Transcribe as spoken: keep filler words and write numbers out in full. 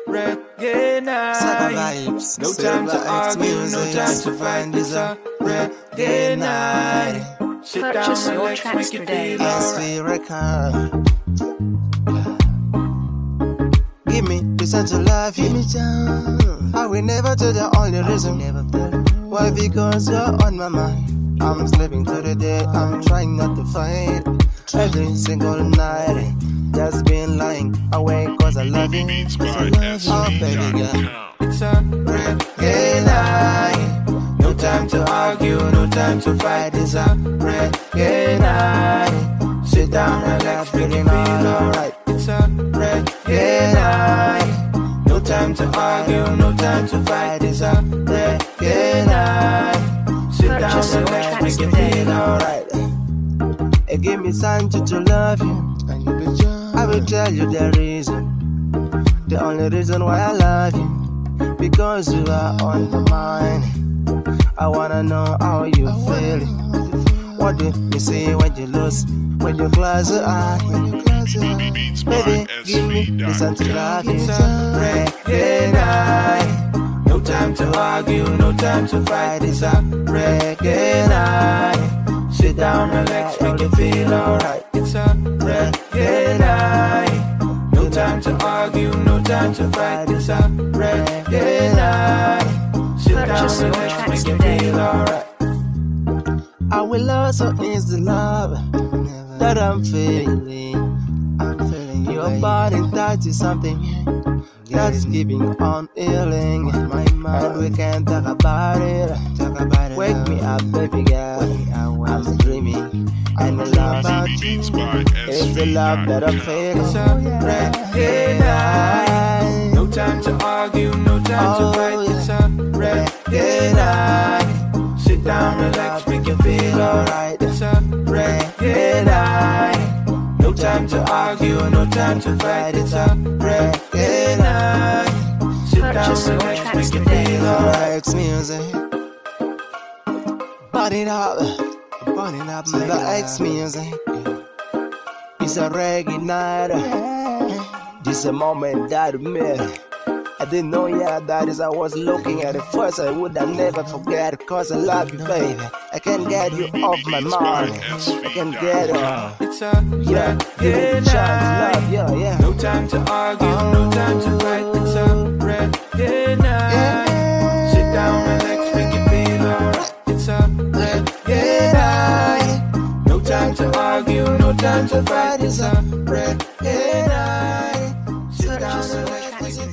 reggae night. No time to argue, no time to fight. It's a reggae night. Sit Purchase down and your let's tracks make it today. feel alright. record. Give me the sense to love you. I will never tell the only reason. Why? Because you're on my mind. I'm sleeping through the day. I'm trying not to fight every single night. Just been lying awake cause I love you. Oh baby girl. It's a reggae night. No time to argue, no time to fight. It's a reggae night. Sit down and let's make it feel alright. It's a reggae night. No time to argue, no time to fight. It's a reggae night. Sit down Purchase and your let's tracks make it today. feel alright. It give me something to love you. I will tell you the reason. The only reason why I love you. Because you are on my mind. I wanna know how you feel. What do you say when you lose? When you close your eyes? Baby, give me listen to love you. It's a reggae night. No time to argue, no time to fight. It's a reggae night. Sit down, relax, make it feel alright. It's a reggae night. No time to argue, no time to fight. It's a reggae night. Sit down, Purchase your relax, tracks make it today. feel alright. I will also is the love that I'm feeling. I'm feeling your body touch is something that's keeping on healing my mind. And we can talk about it. Talk about it. Wake me up, baby girl. I'm dreaming and the love about you is the love that I'm feeling. It's a reggae night. No time to argue, no time Oh, to fight. yeah. It's a reggae night. Sit down, relax, make it feel alright. It's a reggae night. No time to argue, no time to fight. It's a reggae night. Sit down, Purchase your relax, tracks make it today. feel alright. X music. Burn it up. Burn it up, my the X music. It's a reggae night. This a moment that I made. I didn't know, yeah, that is I was looking at it first. I would have never forget, cause I love you, baby. I can't get you off my mind. I can't get it. It's a Yeah, give me reggae the chance to night. love, yeah, yeah. No time to argue, no time to fight. It's a reggae night. Sit down, relax, make it feel alright. It's a reggae night. No time to argue, no time to fight. It's a reggae night. Sit down, relax, make it